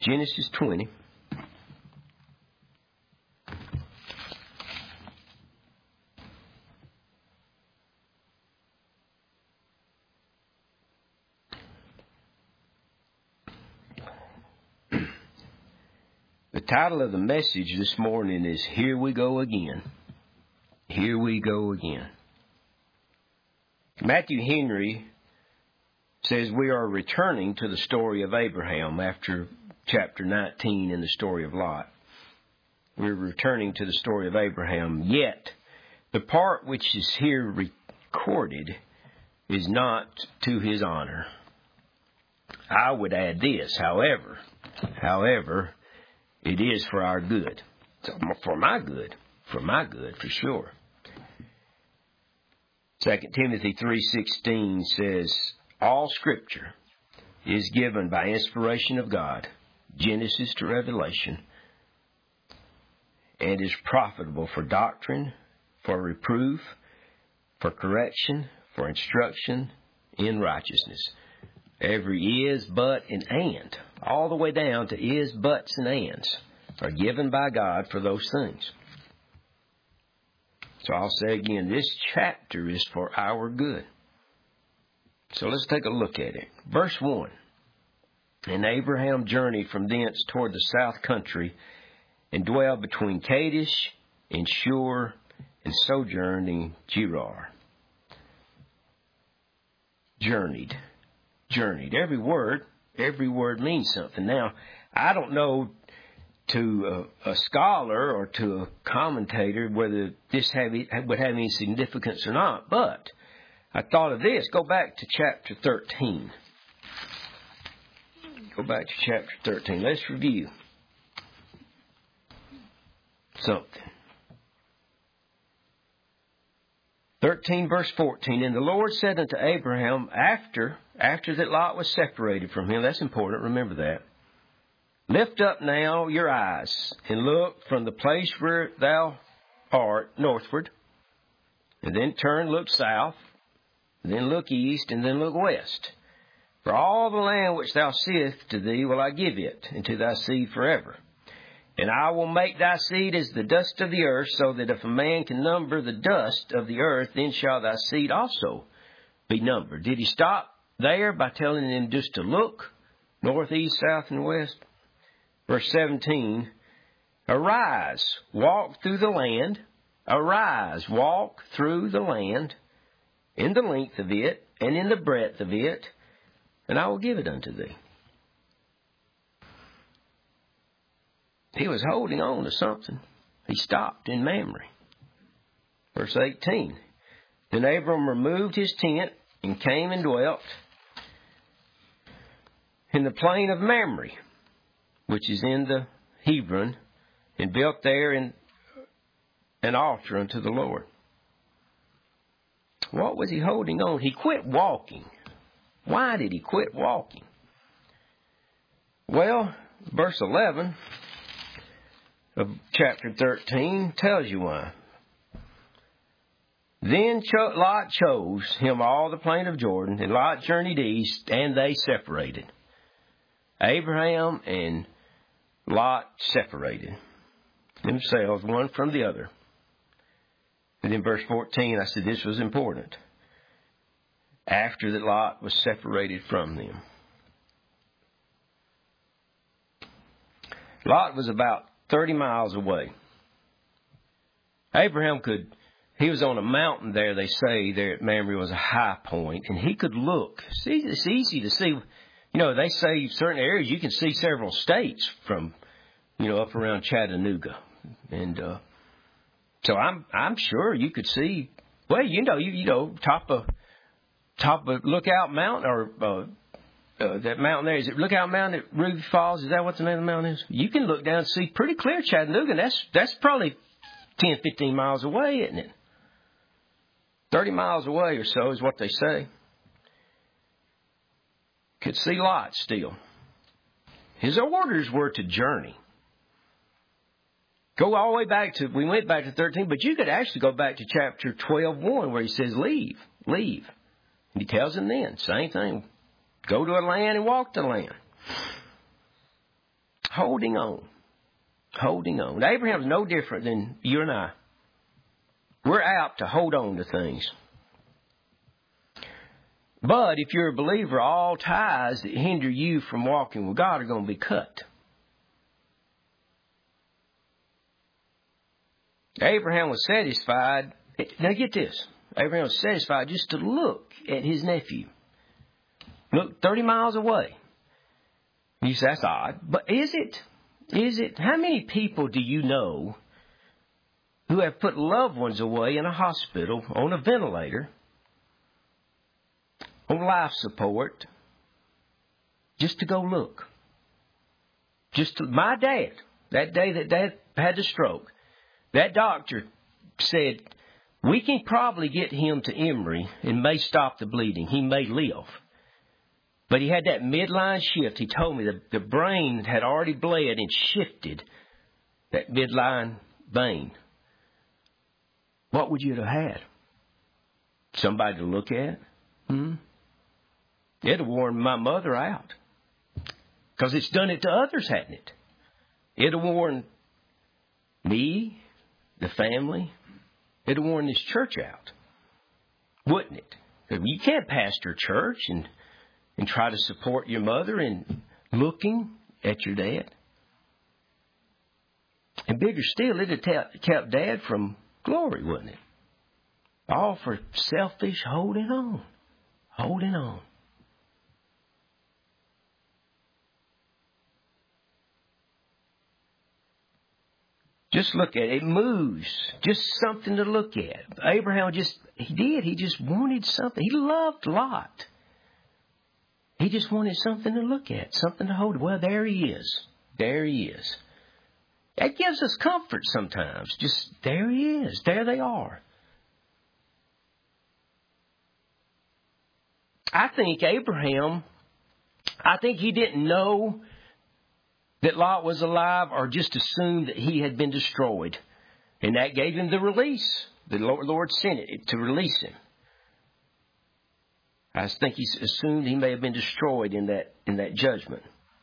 Genesis 20. The title of the message this morning is Here We Go Again. Here we go again. Matthew Henry says we are returning to the story of Abraham after chapter 19 in the story of Lot. We're returning to the story of Abraham, yet the part which is here recorded is not to his honor. I would add this, however, it is for our good. For my good, for sure. 2 Timothy 3:16 says, all Scripture is given by inspiration of God, Genesis to Revelation, and is profitable for doctrine, for reproof, for correction, for instruction in righteousness. Every is, but, and, all the way down to is, buts, and ands, are given by God for those things. So I'll say again, this chapter is for our good. So let's take a look at it. Verse 1. And Abraham journeyed from thence toward the south country, and dwelled between Kadesh and Shur, and sojourned in Gerar. Journeyed. Every word means something. Now, I don't know to a scholar or to a commentator whether this would have any significance or not, but I thought of this. Go back to chapter 13. Let's review something. 13 verse 14. And the Lord said unto Abraham, after that Lot was separated from him, that's important, remember that. Lift up now your eyes, and look from the place where thou art northward, and then turn, look south, and then look east, and then look west. For all the land which thou seest to thee will I give it, and to thy seed forever. And I will make thy seed as the dust of the earth, so that if a man can number the dust of the earth, then shall thy seed also be numbered. Did he stop there by telling him just to look north, east, south, and west? Verse 17, arise, walk through the land. Arise, walk through the land, in the length of it, and in the breadth of it, and I will give it unto thee. He was holding on to something. He stopped in Mamre. Verse 18, then Abram removed his tent, and came and dwelt in the plain of Mamre, which is in the Hebron, and built there an altar unto the Lord. What was he holding on? He quit walking. Why did he quit walking? Well, verse 11 of chapter 13 tells you why. Then Lot chose him all the plain of Jordan, and Lot journeyed east, and they separated. Abraham and Lot separated themselves one from the other. And in verse 14, I said this was important. After that Lot was separated from them. Lot was about 30 miles away. Abraham he was on a mountain there, they say, there at Mamre was a high point, and he could look. See, it's easy to see. They say certain areas you can see several states from, up around Chattanooga. And so I'm sure you could see, top of Lookout Mountain, or that mountain there. Is it Lookout Mountain at Ruby Falls? Is that what the name of the mountain is? You can look down and see pretty clear Chattanooga, and that's probably 10, 15 miles away, isn't it? 30 miles away or so is what they say. Could see Lot still. His orders were to journey. Go all the way back we went back to 13, but you could actually go back to chapter 12:1 where he says, leave. And he tells them then, same thing. Go to a land and walk the land. holding on. Holding on. Now, Abraham's no different than you and I. We're apt to hold on to things. But if you're a believer, all ties that hinder you from walking with God are going to be cut. Abraham was satisfied. Now get this. Abraham was satisfied just to look at his nephew. Look 30 miles away. You say, that's odd. But is it? Is it? How many people do you know who have put loved ones away in a hospital, on a ventilator, on life support, just to go look? My dad, that day that Dad had the stroke, that doctor said, we can probably get him to Emory and may stop the bleeding. He may live. But he had that midline shift. He told me that the brain had already bled and shifted that midline vein. What would you have had? Somebody to look at? It'd have worn my mother out. Because it's done it to others, hadn't it? It'd have worn me, the family. It'd have worn this church out. Wouldn't it? You can't pastor a church and try to support your mother in looking at your dad. And bigger still, it'd have kept Dad from glory, wouldn't it? All for selfish holding on. Holding on. Just look at it. It moves. Just something to look at. Abraham he just wanted something. He loved Lot. He just wanted something to look at, something to hold. Well, there he is. There he is. That gives us comfort sometimes. Just there he is. There they are. I think he didn't know that Lot was alive or just assumed that he had been destroyed. And that gave him the release. The Lord sent it to release him. I think he assumed he may have been destroyed in that judgment.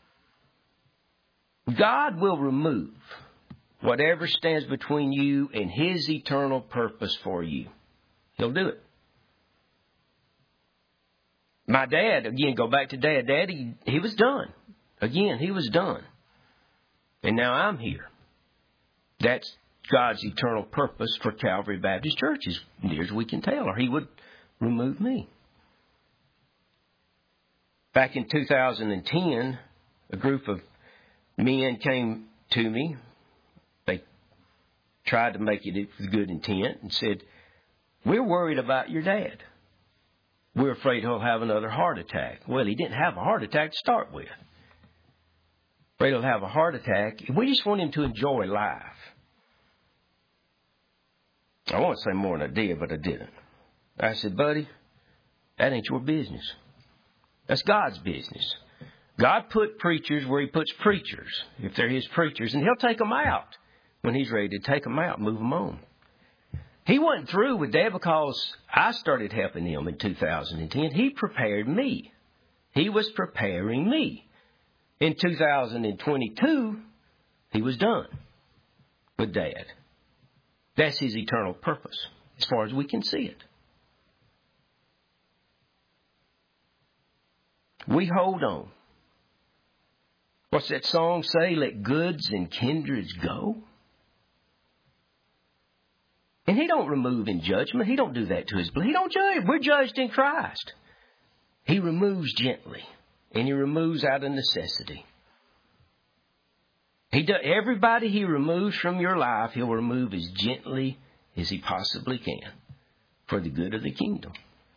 God will remove whatever stands between you and His eternal purpose for you. He'll do it. My dad, again, go back to Dad. Daddy, he was done. Again, he was done. And now I'm here. That's God's eternal purpose for Calvary Baptist Church, as near as we can tell, or He would remove me. Back in 2010, a group of men came to me. They tried to make it with good intent and said, we're worried about your dad. We're afraid he'll have another heart attack. Well, he didn't have a heart attack to start with. Afraid he'll have a heart attack. We just want him to enjoy life. I want to say more than I did, but I didn't. I said, buddy, that ain't your business. That's God's business. God put preachers where He puts preachers, if they're His preachers, and He'll take them out when He's ready to take them out and move them on. He wasn't through with Dad because I started helping him in 2010. He prepared me. He was preparing me. In 2022, He was done with Dad. That's His eternal purpose, as far as we can see it. We hold on. What's that song say? Let goods and kindreds go. And He don't remove in judgment. He don't do that to His blood. He don't judge. We're judged in Christ. He removes gently. And He removes out of necessity. Everybody He removes from your life, He'll remove as gently as He possibly can for the good of the kingdom.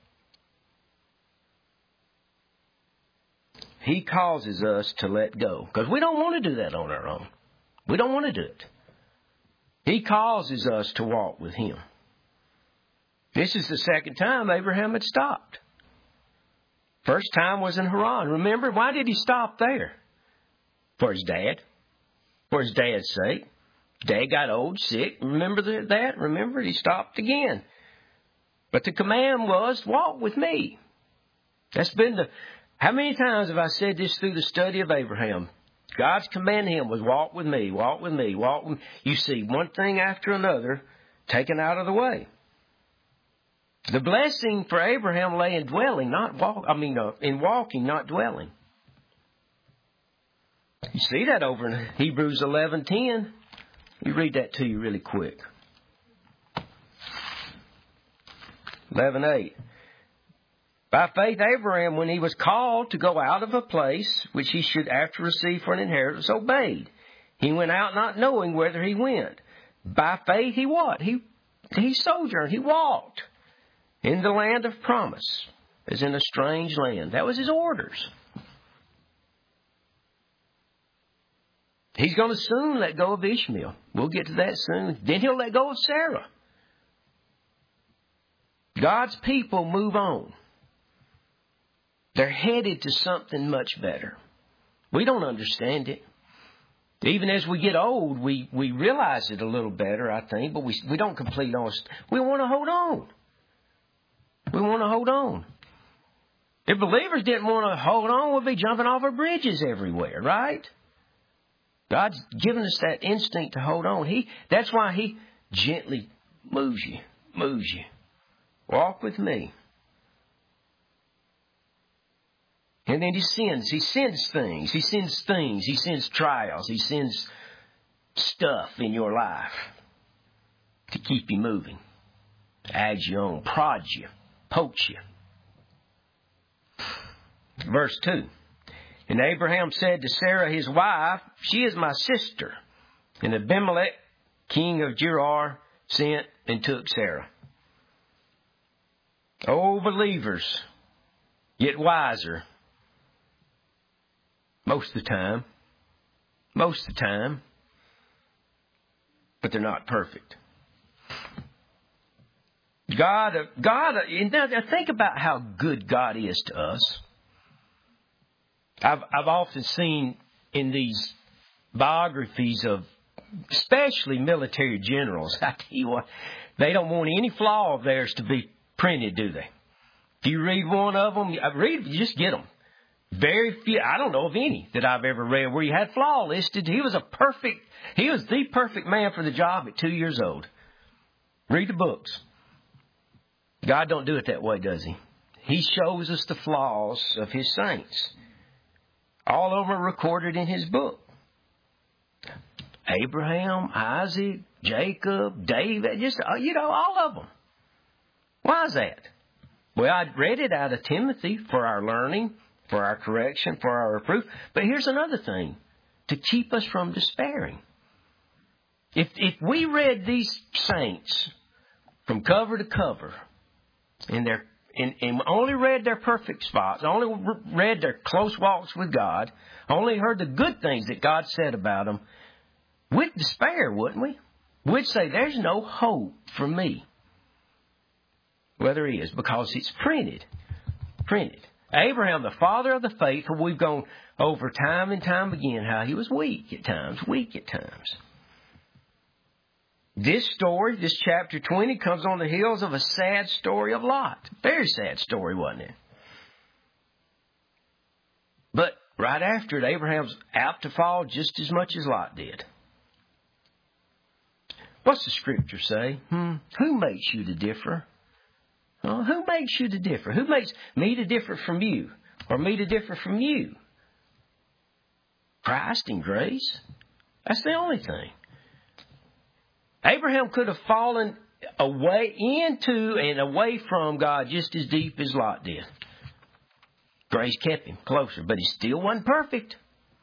He causes us to let go. Because we don't want to do that on our own. We don't want to do it. He causes us to walk with Him. This is the second time Abraham had stopped. First time was in Haran. Remember, why did he stop there? For his dad. For his dad's sake. Dad got old, sick. Remember that? Remember, he stopped again. But the command was, walk with me. That's been how many times have I said this through the study of Abraham? God's command him was walk with me, walk with me, walk with me. You see one thing after another taken out of the way. The blessing for Abraham lay in dwelling, in walking, not dwelling. You see that over in Hebrews 11:10. You read that to you really quick. 11:8. By faith, Abraham, when he was called to go out of a place which he should after receive for an inheritance, obeyed. He went out not knowing whither he went. By faith, he what? He sojourned. He walked in the land of promise, as in a strange land. That was his orders. He's going to soon let go of Ishmael. We'll get to that soon. Then he'll let go of Sarah. God's people move on. They're headed to something much better. We don't understand it. Even as we get old, we realize it a little better, I think, but we don't completely understand. We want to hold on. We want to hold on. If believers didn't want to hold on, we'd be jumping off of bridges everywhere, right? God's given us that instinct to hold on. That's why He gently moves you. Walk with me. And then He sends things. He sends trials. He sends stuff in your life to keep you moving, add you on, prod you, poke you. Verse 2. And Abraham said to Sarah his wife, she is my sister. And Abimelech, king of Gerar, sent and took Sarah. Oh, believers, get wiser. Most of the time. But they're not perfect. God, now think about how good God is to us. I've often seen in these biographies of especially military generals, I tell you what, they don't want any flaw of theirs to be printed, do they? If you read one of them, you just get them. Very few, I don't know of any that I've ever read where he had flaw listed. He was the perfect man for the job at 2 years old. Read the books. God don't do it that way, does He? He shows us the flaws of His saints. All of them are recorded in His book. Abraham, Isaac, Jacob, David, all of them. Why is that? Well, I read it out of Timothy for our learning, for our correction, for our reproof. But here's another thing, to keep us from despairing. If we read these saints from cover to cover, and only read their perfect spots, only read their close walks with God, only heard the good things that God said about them, we'd despair, wouldn't we? We'd say, there's no hope for me. Well, there is, because it's printed. Abraham, the father of the faith, we've gone over time and time again how he was weak at times. This story, this chapter 20, comes on the heels of a sad story of Lot. Very sad story, wasn't it? But right after it, Abraham's apt to fall just as much as Lot did. What's the Scripture say? Who makes you to differ? Who makes you to differ? Who makes me to differ from you? Or me to differ from you? Christ and grace. That's the only thing. Abraham could have fallen away into and away from God just as deep as Lot did. Grace kept him closer, but he still wasn't perfect.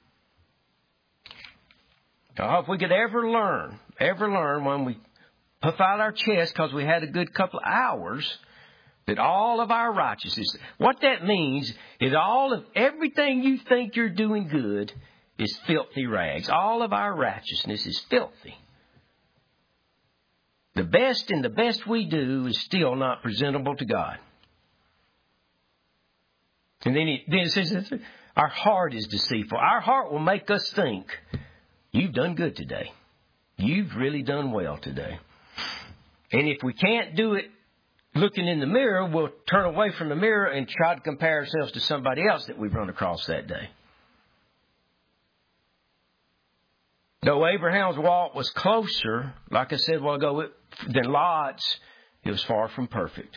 If we could ever learn when we puff out our chest because we had a good couple of hours, that all of our righteousness, what that means is everything you think you're doing good is filthy rags. All of our righteousness is filthy. The best we do is still not presentable to God. And then it says, our heart is deceitful. Our heart will make us think, you've done good today. You've really done well today. And if we can't do it looking in the mirror, we'll turn away from the mirror and try to compare ourselves to somebody else that we've run across that day. Though Abraham's walk was closer, like I said a while ago, than Lot's, it was far from perfect.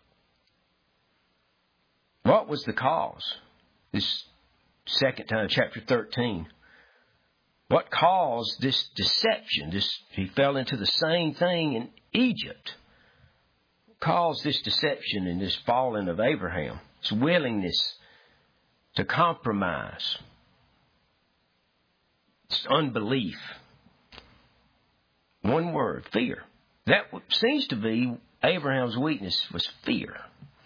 What was the cause? This second time, chapter 13. What caused this deception? He fell into the same thing in Egypt. What caused this deception and this falling of Abraham? His willingness to compromise. It's unbelief. One word, fear. That seems to be Abraham's weakness, was fear.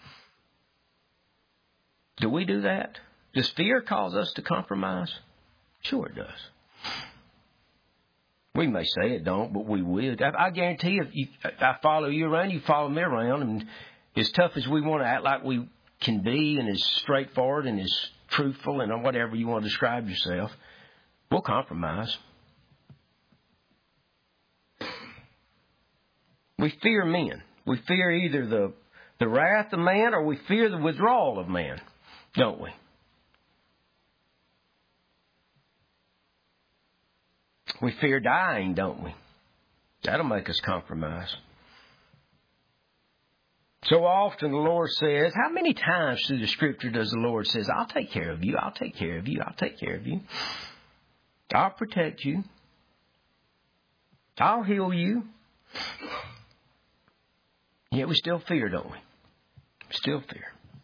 Do we do that? Does fear cause us to compromise? Sure it does. We may say it don't, but we will. I guarantee if I follow you around, you follow me around, and as tough as we want to act like we can be and as straightforward and as truthful and whatever you want to describe yourself, we'll compromise. We fear men. We fear either the wrath of man or we fear the withdrawal of man, don't we? We fear dying, don't we? That'll make us compromise. So often the Lord says, how many times through the Scripture does the Lord say, I'll take care of you, I'll take care of you, I'll take care of you. I'll protect you. I'll heal you. Yet we still fear, don't we? Still fear.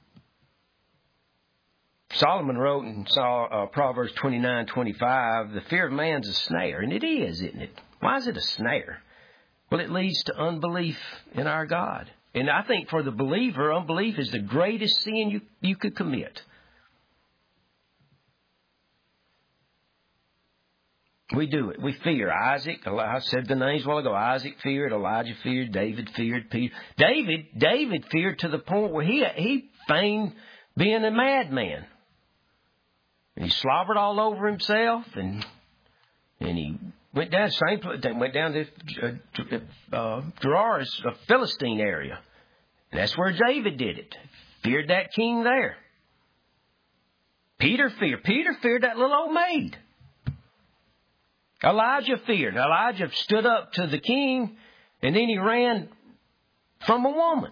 Solomon wrote in Proverbs 29:25, the fear of man's a snare. And it is, isn't it? Why is it a snare? Well, it leads to unbelief in our God. And I think for the believer, unbelief is the greatest sin you could commit. We do it. We fear. Isaac, I said the names a while ago. Isaac feared, Elijah feared, David feared, Peter. David feared to the point where he feigned being a madman. And he slobbered all over himself, and he went down to Gerar, a Philistine area. And that's where David did it. Feared that king there. Peter feared that little old maid. Elijah feared. Elijah stood up to the king, and then he ran from a woman.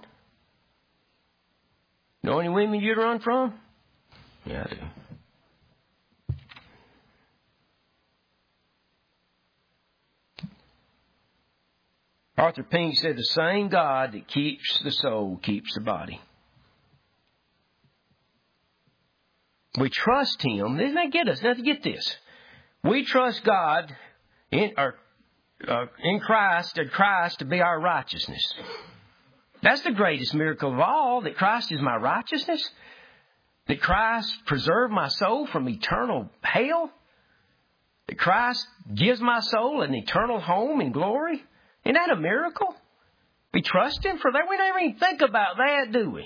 Know any women you'd run from? Yeah, I do. Arthur Pink said, the same God that keeps the soul keeps the body. We trust Him. Doesn't that get us? Now, get this. We trust God in Christ to be our righteousness. That's the greatest miracle of all, that Christ is my righteousness. That Christ preserved my soul from eternal hell. That Christ gives my soul an eternal home in glory. Isn't that a miracle? We trust Him for that. We don't even think about that, do we?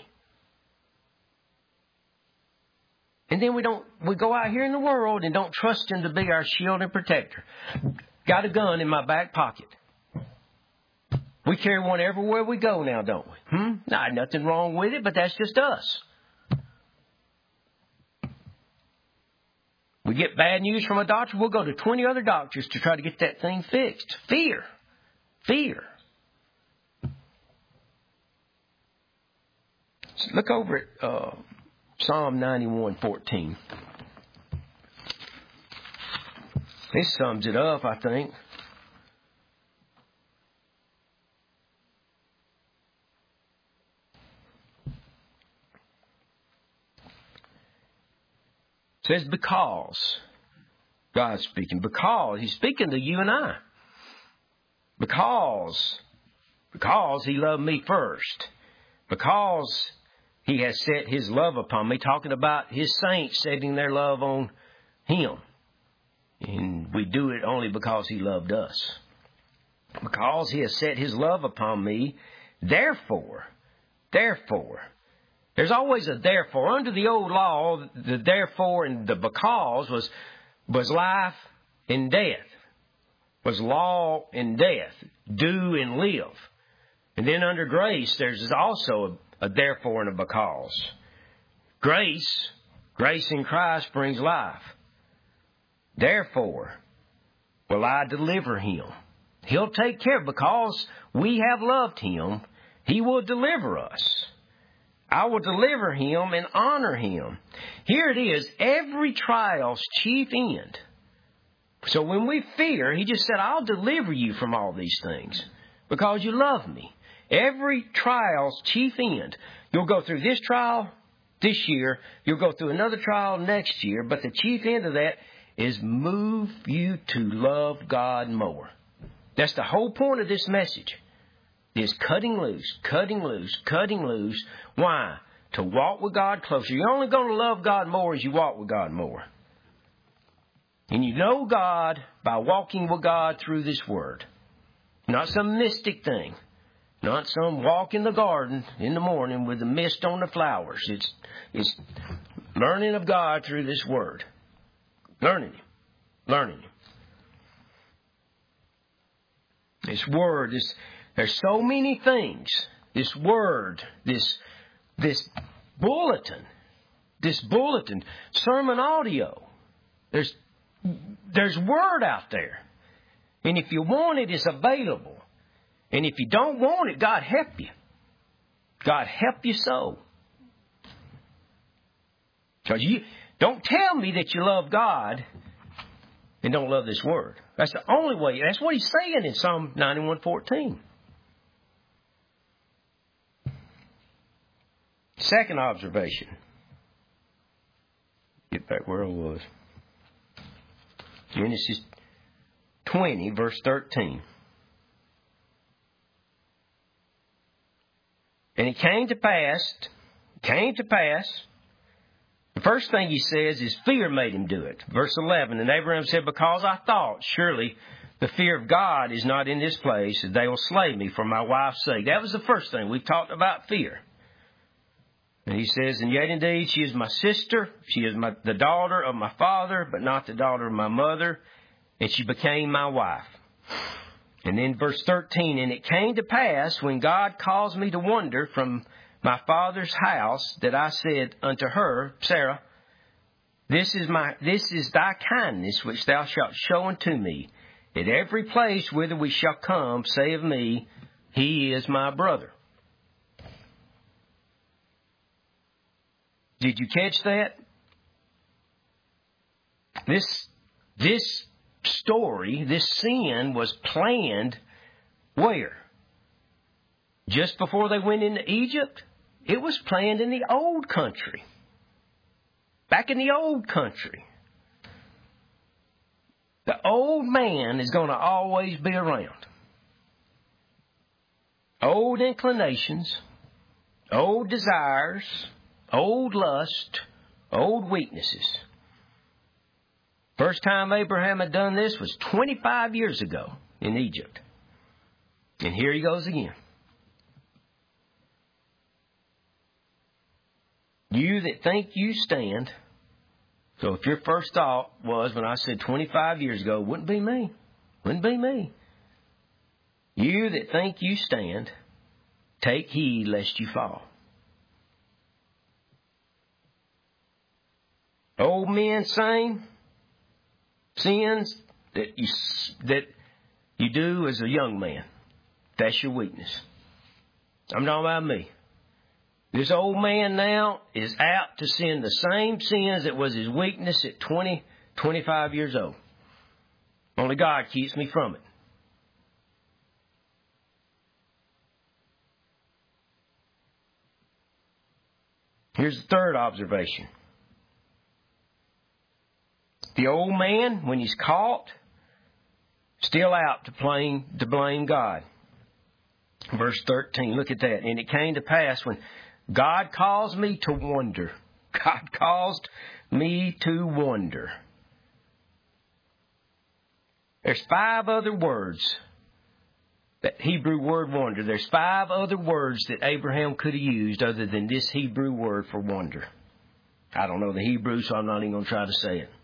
And then we go out here in the world and don't trust Him to be our shield and protector. Got a gun in my back pocket. We carry one everywhere we go now, don't we? Nah, nothing wrong with it, but that's just us. We get bad news from a doctor, we'll go to 20 other doctors to try to get that thing fixed. Fear. So look over at Psalm 91:14. This sums it up, I think. It says, because, God's speaking, because, He's speaking to you and I. Because He loved me first. Because He has set His love upon me, talking about His saints setting their love on Him. And we do it only because He loved us. Because He has set His love upon me, therefore. There's always a therefore. Under the old law, the therefore and the because was life and death. Was law and death. Do and live. And then under grace, there's also a therefore and a because. Grace in Christ brings life. Therefore, will I deliver him. He'll take care, because we have loved him, he will deliver us. I will deliver him and honor him. Here it is, every trial's chief end. So when we fear, he just said, I'll deliver you from all these things because you love me. Every trial's chief end. You'll go through this trial this year. You'll go through another trial next year. But the chief end of that is move you to love God more. That's the whole point of this message. Is cutting loose, cutting loose, cutting loose. Why? To walk with God closer. You're only going to love God more as you walk with God more. And you know God by walking with God through this Word. Not some mystic thing. Not some walk in the garden in the morning with the mist on the flowers. It's learning of God through this Word. Learning Him. Learning Him. This Word is... There's so many things. This Word, this bulletin, sermon audio. There's Word out there. And if you want it, it's available. And if you don't want it, God help you. God help you so. Because you don't tell me that you love God and don't love this Word. That's the only way. That's what he's saying in Psalm 91:14. Second observation. Get back where I was. Genesis 20, verse 13. And it came to pass, the first thing he says is fear made him do it. Verse 11, and Abraham said, because I thought, surely the fear of God is not in this place, and they will slay me for my wife's sake. That was the first thing. We've talked about fear. And he says, and yet indeed she is my sister. She is the daughter of my father, but not the daughter of my mother. And she became my wife. And then verse 13, and it came to pass when God caused me to wander from my father's house that I said unto her, Sarah, this is thy kindness which thou shalt show unto me. At every place whither we shall come, say of me, he is my brother. Did you catch that? This story, this sin was planned where? Just before they went into Egypt? It was planned in the old country. Back in the old country. The old man is going to always be around. Old inclinations, old desires, old lust, old weaknesses. First time Abraham had done this was 25 years ago in Egypt. And here he goes again. You that think you stand. So if your first thought was when I said 25 years ago, wouldn't be me. Wouldn't be me. You that think you stand, take heed lest you fall. Old men saying sins that you do as a young man. That's your weakness. I'm talking about me. This old man now is apt to sin the same sins that was his weakness at 20, 25 years old. Only God keeps me from it. Here's the third observation. The old man, when he's caught, still out to blame God. Verse 13, look at that. And it came to pass when God caused me to wonder. God caused me to wonder. There's 5 other words. That Hebrew word wonder. There's 5 other words that Abraham could have used other than this Hebrew word for wonder. I don't know the Hebrew, so I'm not even going to try to say it.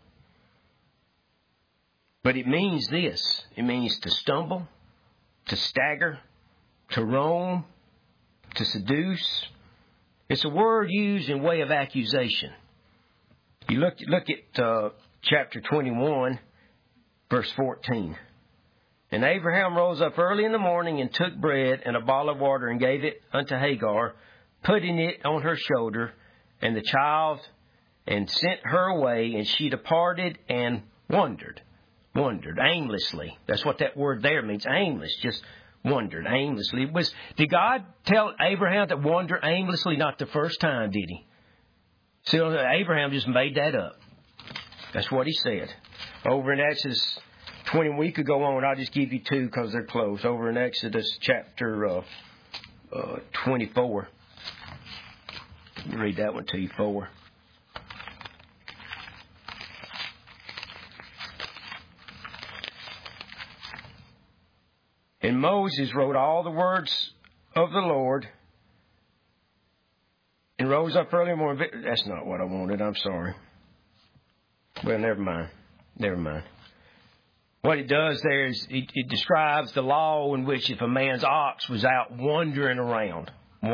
But it means this. It means to stumble, to stagger, to roam, to seduce. It's a word used in way of accusation. You look at chapter 21, Verse 14. And Abraham rose up early in the morning and took bread and a bottle of water and gave it unto Hagar, putting it on her shoulder and the child, and sent her away, and she departed and wandered aimlessly. That's what that word there means, aimless, just wandered aimlessly. Did God tell Abraham to wander aimlessly? Not the first time, did he? See, Abraham just made that up. That's what he said. Over in Exodus 20, we could go on. I'll just give you two because they're close. Over in Exodus chapter 24. Let me read that one to you, 4. And Moses wrote all the words of the Lord and rose up early in the morning. That's not what I wanted. I'm sorry. Well, never mind. What it does there is it describes the law in which if a man's ox was out wandering around.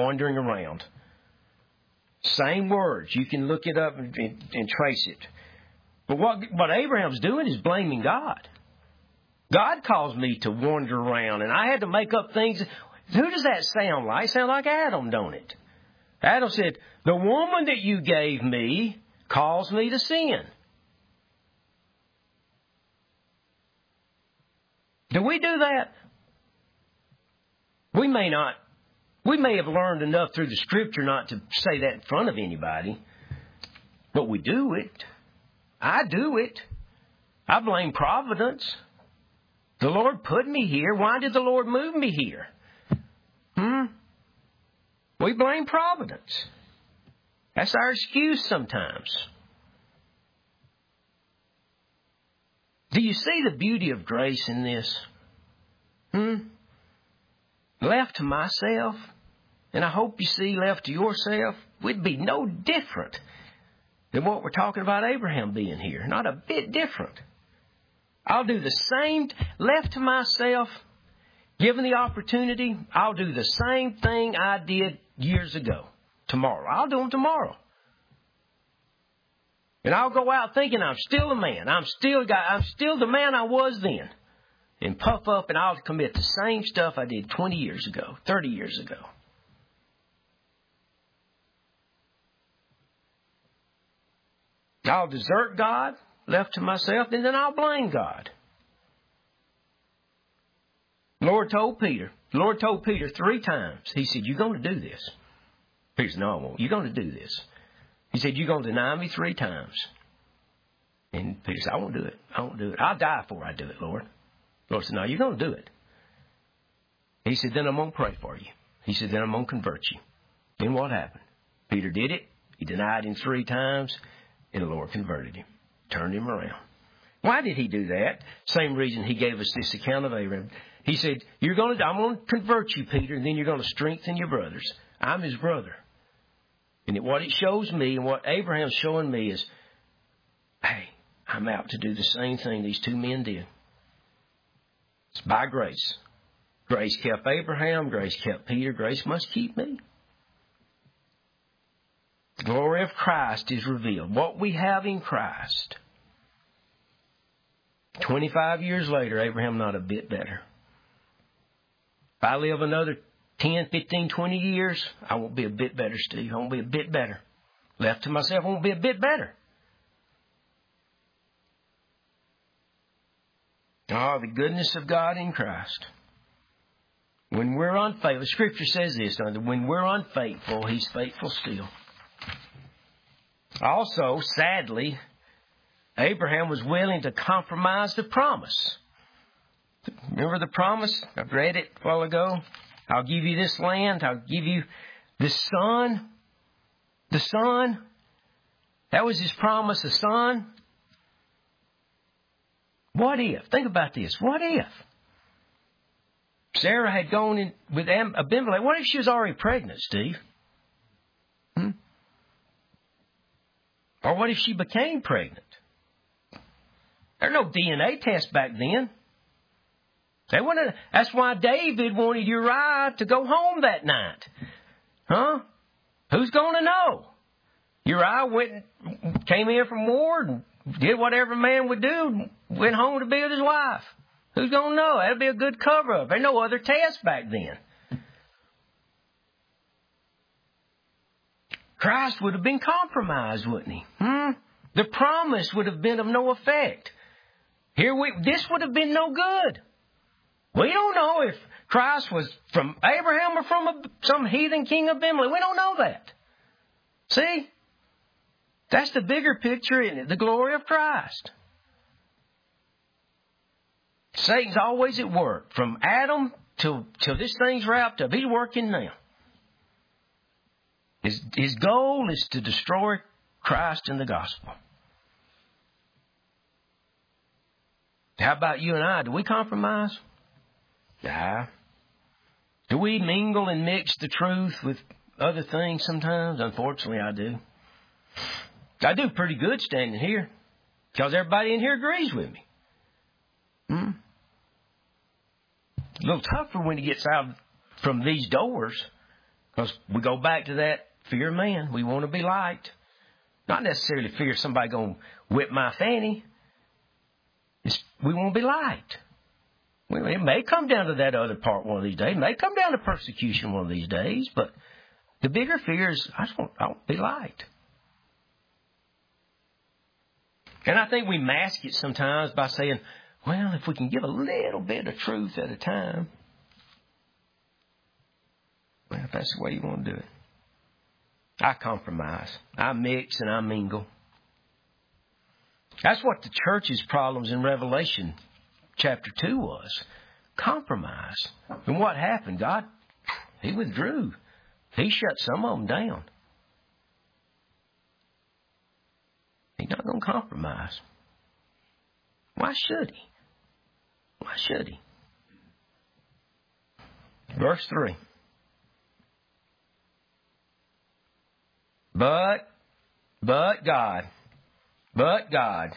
Same words. You can look it up and trace it. But what Abraham's doing is blaming God. God calls me to wander around, and I had to make up things. Who does that sound like? It sounds like Adam, don't it? Adam said, the woman that you gave me caused me to sin. Do we do that? We may not. We may have learned enough through the Scripture not to say that in front of anybody, but we do it. I do it. I blame Providence. The Lord put me here. Why did the Lord move me here? We blame Providence. That's our excuse sometimes. Do you see the beauty of grace in this? Left to myself, and I hope you see left to yourself, we'd be no different than what we're talking about Abraham being here. Not a bit different. I'll do the same, left to myself, given the opportunity, I'll do the same thing I did years ago. Tomorrow. I'll do them tomorrow. And I'll go out thinking I'm still a man. I'm still the man I was then. And puff up and I'll commit the same stuff I did 20 years ago, 30 years ago. I'll desert God, left to myself, and then I'll blame God. The Lord told Peter 3 times. He said, you're going to do this. Peter said, no, I won't. You're going to do this. He said, you're going to deny me 3 times. And Peter said, I won't do it. I'll die before I do it, Lord. The Lord said, no, you're going to do it. He said, then I'm going to pray for you. He said, then I'm going to convert you. Then what happened? Peter did it. He denied him 3 times, and the Lord converted him. Turned him around. Why did he do that? Same reason he gave us this account of Abraham. He said, I'm going to convert you, Peter, and then you're going to strengthen your brothers. I'm his brother. And what it shows me and what Abraham's showing me is, hey, I'm out to do the same thing these 2 men did. It's by grace. Grace kept Abraham. Grace kept Peter. Grace must keep me. The glory of Christ is revealed. What we have in Christ. 25 years later, Abraham not a bit better. If I live another 10, 15, 20 years, I won't be a bit better, Steve. I won't be a bit better. Left to myself, I won't be a bit better. Oh, the goodness of God in Christ. When we're unfaithful, the Scripture says this, when we're unfaithful, He's faithful still. Also, sadly, Abraham was willing to compromise the promise. Remember the promise? I've read it a while ago. I'll give you this land. I'll give you the son. The son. That was his promise, the son. What if? Think about this. What if Sarah had gone in with Abimelech? What if she was already pregnant, Steve? Or what if she became pregnant? There's no DNA test back then. That's why David wanted Uriah to go home that night. Who's going to know? Uriah came in from war and did what every man would do, went home to be with his wife. Who's going to know? That'd be a good cover-up. There's no other test back then. Christ would have been compromised, wouldn't he? The promise would have been of no effect. This would have been no good. We don't know if Christ was from Abraham or from some heathen king of Abimelech. We don't know that. See? That's the bigger picture in it, the glory of Christ. Satan's always at work. From Adam till this thing's wrapped up. He's working now. His goal is to destroy Christ and the gospel. How about you and I? Do we compromise? Nah. Do we mingle and mix the truth with other things sometimes? Unfortunately, I do. I do pretty good standing here because everybody in here agrees with me. A little tougher when it gets out from these doors because we go back to that fear of man. We want to be liked. Not necessarily fear somebody going to whip my fanny. We want to be liked. It may come down to that other part one of these days. It may come down to persecution one of these days. But the bigger fear is I want to be liked. And I think we mask it sometimes by saying, well, if we can give a little bit of truth at a time. Well, if that's the way you want to do it. I compromise. I mix and I mingle. That's what the church's problems in Revelation chapter 2 was. Compromise. And what happened? God, He withdrew. He shut some of them down. He's not going to compromise. Why should He? Why should He? Verse 3. But God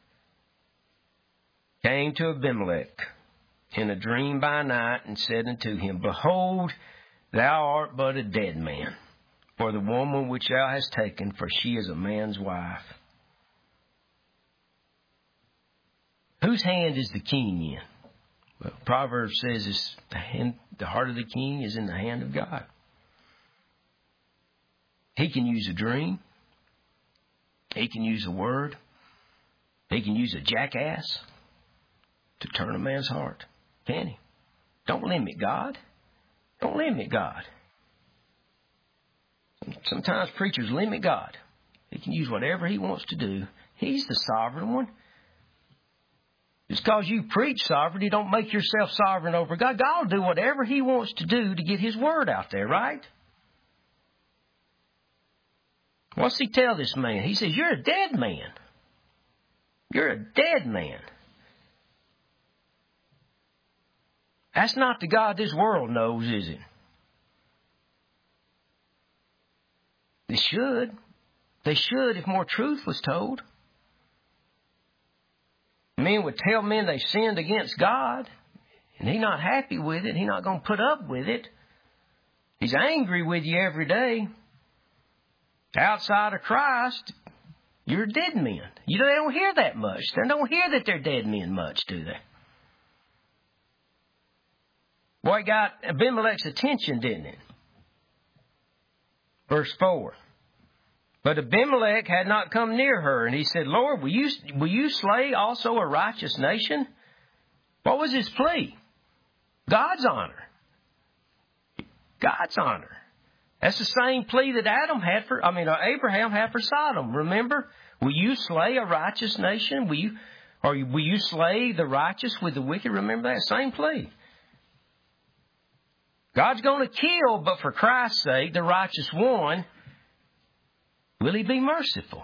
came to Abimelech in a dream by night and said unto him, Behold, thou art but a dead man, for the woman which thou hast taken, for she is a man's wife. Whose hand is the king in? Well, Proverbs says the heart of the king is in the hand of God. He can use a dream. He can use a word. He can use a jackass to turn a man's heart. Can he? Don't limit God. Don't limit God. Sometimes preachers limit God. He can use whatever He wants to do. He's the sovereign one. Just because you preach sovereignty, don't make yourself sovereign over God. God will do whatever He wants to do to get His word out there, right? What's He tell this man? He says, you're a dead man. You're a dead man. That's not the God this world knows, is it? They should. They should if more truth was told. Men would tell men they sinned against God, and He's not happy with it. He's not going to put up with it. He's angry with you every day. Outside of Christ, you're dead men. They don't hear that much. They don't hear that they're dead men much, do they? Boy, it got Abimelech's attention, didn't it? Verse 4. But Abimelech had not come near her, and he said, Lord, will you slay also a righteous nation? What was his plea? God's honor. God's honor. That's the same plea that Abraham had for Sodom. Remember? Will you slay a righteous nation? Will you slay the righteous with the wicked? Remember that? Same plea. God's going to kill, but for Christ's sake, the righteous one, will He be merciful?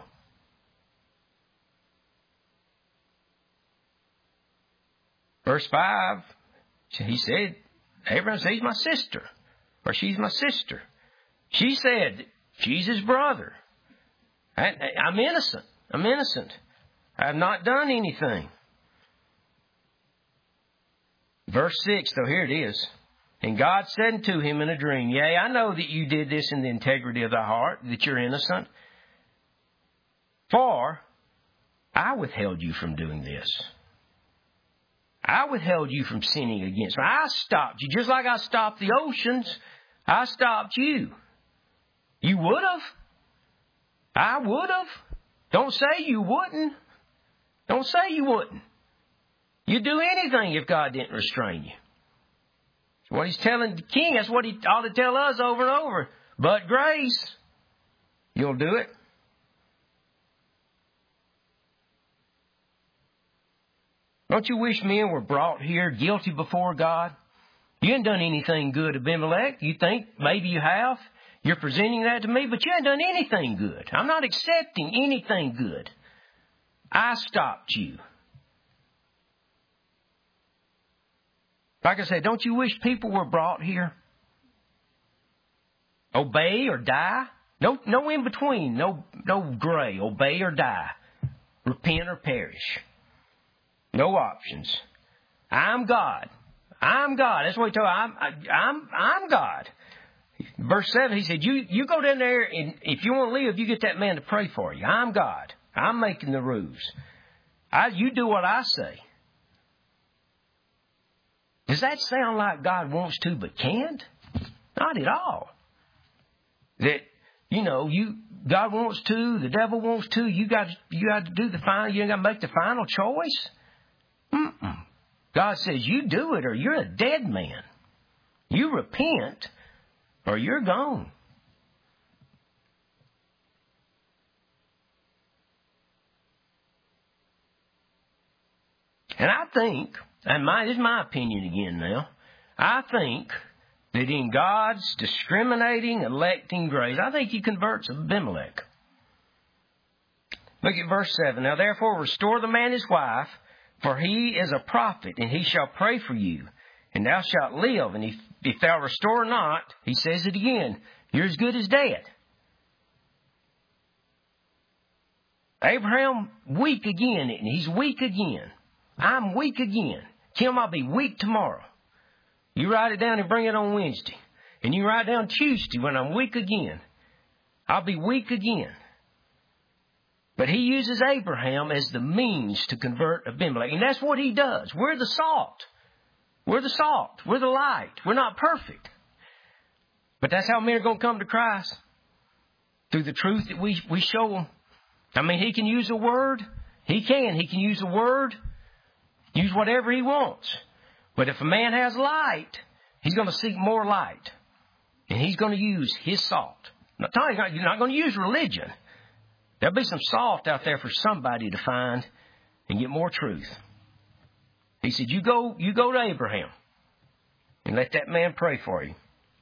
Verse 5, he said, Abraham said, he's my sister, or she's my sister. She said, she's his brother. I'm innocent. I'm innocent. I have not done anything. Verse 6, so here it is. And God said unto him in a dream, Yea, I know that you did this in the integrity of thy heart, that you're innocent. For I withheld you from doing this. I withheld you from sinning against me. I stopped you. Just like I stopped the oceans, I stopped you. You would have. I would have. Don't say you wouldn't. Don't say you wouldn't. You'd do anything if God didn't restrain you. That's what he's telling the king. That's what he ought to tell us over and over. But grace, you'll do it. Don't you wish men were brought here guilty before God? You ain't done anything good, Abimelech. You think maybe you have. You're presenting that to me, but you ain't done anything good. I'm not accepting anything good. I stopped you. Like I said, don't you wish people were brought here? Obey or die? No in between. No gray. Obey or die. Repent or perish. No options. I'm God. I'm God. That's what he told me. I'm God. Verse 7, he said, you go down there, and if you want to live, you get that man to pray for you. I'm God. I'm making the rules. You do what I say. Does that sound like God wants to but can't? Not at all. That, God wants to, the devil wants to, you got to do the final, you got to make the final choice? God says, you do it or you're a dead man. You repent or you're gone. And I think, this is my opinion again now, I think that in God's discriminating, electing grace, I think he converts Abimelech. Look at verse 7. Now therefore restore the man his wife, for he is a prophet, and he shall pray for you, and thou shalt live. And if thou restore not, he says it again, you're as good as dead. Abraham weak again, and he's weak again. I'm weak again. Kim, I'll be weak tomorrow. You write it down and bring it on Wednesday. And you write down Tuesday when I'm weak again. I'll be weak again. But he uses Abraham as the means to convert Abimelech. And that's what he does. We're the salt. We're the salt. We're the light. We're not perfect. But that's how men are going to come to Christ. Through the truth that we show them. I mean, he can use a word. He can. He can use a word. Use whatever he wants. But if a man has light, he's going to seek more light. And he's going to use his salt. Now, you're not going to use religion. There'll be some salt out there for somebody to find and get more truth. He said, you go to Abraham and let that man pray for you.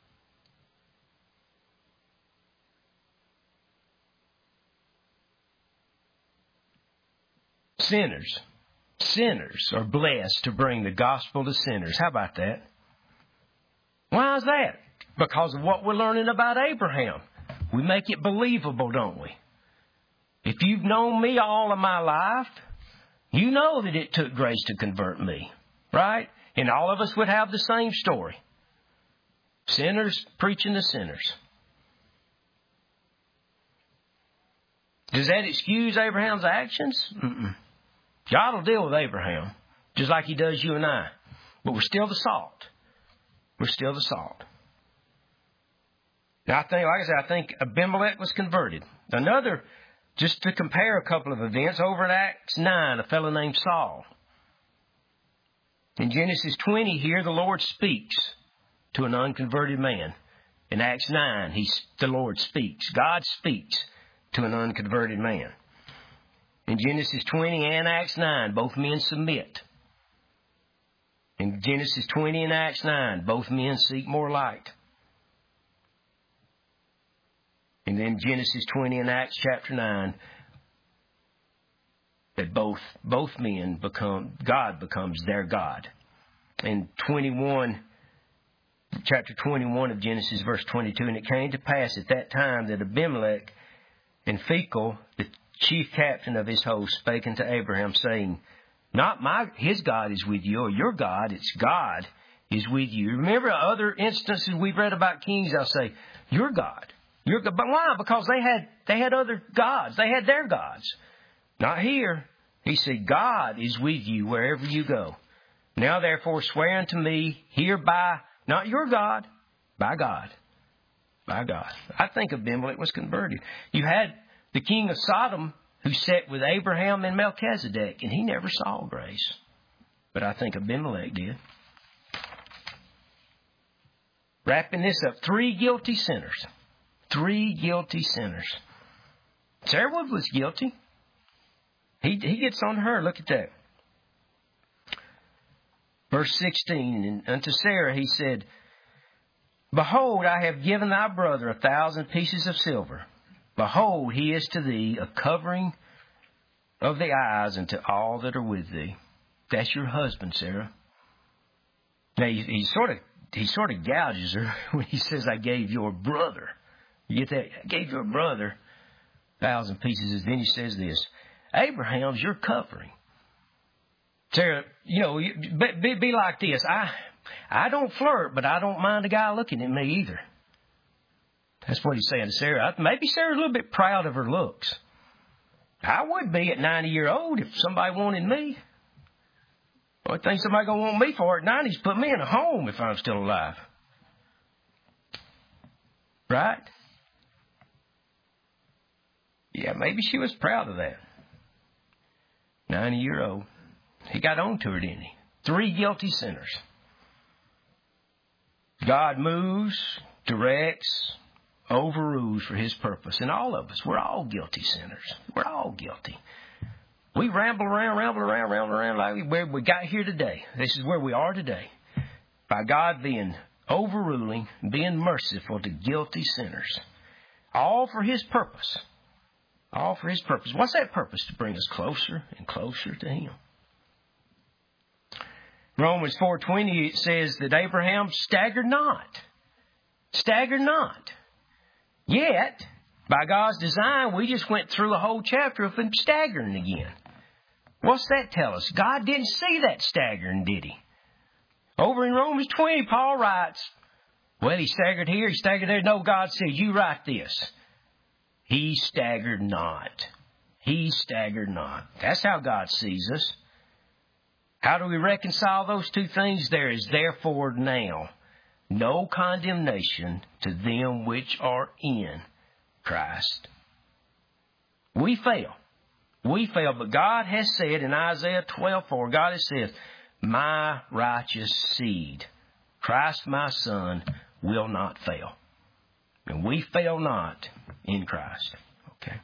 Sinners are blessed to bring the gospel to sinners. How about that? Why is that? Because of what we're learning about Abraham. We make it believable, don't we? If you've known me all of my life, you know that it took grace to convert me, right? And all of us would have the same story. Sinners preaching to sinners. Does that excuse Abraham's actions? God will deal with Abraham, just like he does you and I. But we're still the salt. We're still the salt. Now, I think Abimelech was converted. Just to compare a couple of events, over in Acts 9, a fellow named Saul. In Genesis 20 here, the Lord speaks to an unconverted man. In Acts 9, the Lord speaks. God speaks to an unconverted man. In Genesis 20 and Acts 9, both men submit. In Genesis 20 and Acts 9, both men seek more light. And then Genesis 20 and Acts chapter 9, that both men God becomes their God. In chapter 21 of Genesis, verse 22, and it came to pass at that time that Abimelech and Phicol, the chief captain of his host, spake unto Abraham, saying, not his God is with you, or your God, it's God is with you. Remember other instances we've read about kings, they'll say, your God. But why? Because they had other gods. They had their gods. Not here. He said, God is with you wherever you go. Now therefore swear unto me hereby, not your God, by God. By God. I think Abimelech was converted. You had the king of Sodom who sat with Abraham and Melchizedek, and he never saw grace. But I think Abimelech did. Wrapping this up, 3 guilty sinners. 3 guilty sinners. Sarah was guilty. He gets on her. Look at that. Verse 16, and unto Sarah he said, Behold, I have given thy brother 1,000 pieces of silver. Behold, he is to thee a covering of the eyes unto all that are with thee. That's your husband, Sarah. Now, he sort of gouges her when he says, I gave your brother. You get that? I gave your brother 1,000 pieces. Then he says this, Abraham's your covering. Sarah, be like this. I don't flirt, but I don't mind a guy looking at me either. That's what he's saying to Sarah. Maybe Sarah's a little bit proud of her looks. I would be at 90 years old if somebody wanted me. The only thing somebody going to want me for at 90 is put me in a home if I'm still alive. Right? Yeah, maybe she was proud of that. 90-year-old. He got on to her, didn't he? 3 guilty sinners. God moves, directs, overrules for His purpose. And all of us, we're all guilty sinners. We're all guilty. We ramble around like where we got here today. This is where we are today. By God being overruling, being merciful to guilty sinners. All for His purpose. All for His purpose. What's that purpose? To bring us closer and closer to Him. Romans 4:20, it says that Abraham staggered not. Staggered not. Yet, by God's design, we just went through a whole chapter of him staggering again. What's that tell us? God didn't see that staggering, did He? Over in Romans 20, Paul writes, well, he staggered here, he staggered there. No, God said, you write this. He staggered not. He staggered not. That's how God sees us. How do we reconcile those two things? There is therefore now no condemnation to them which are in Christ. We fail. We fail, but God has said in Isaiah 12:4, God has said, my righteous seed, Christ my Son, will not fail. And we fail not in Christ. Okay.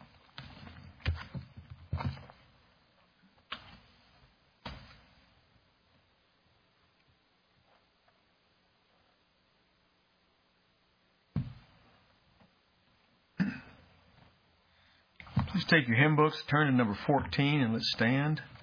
Please take your hymn books, turn to number 14, and let's stand.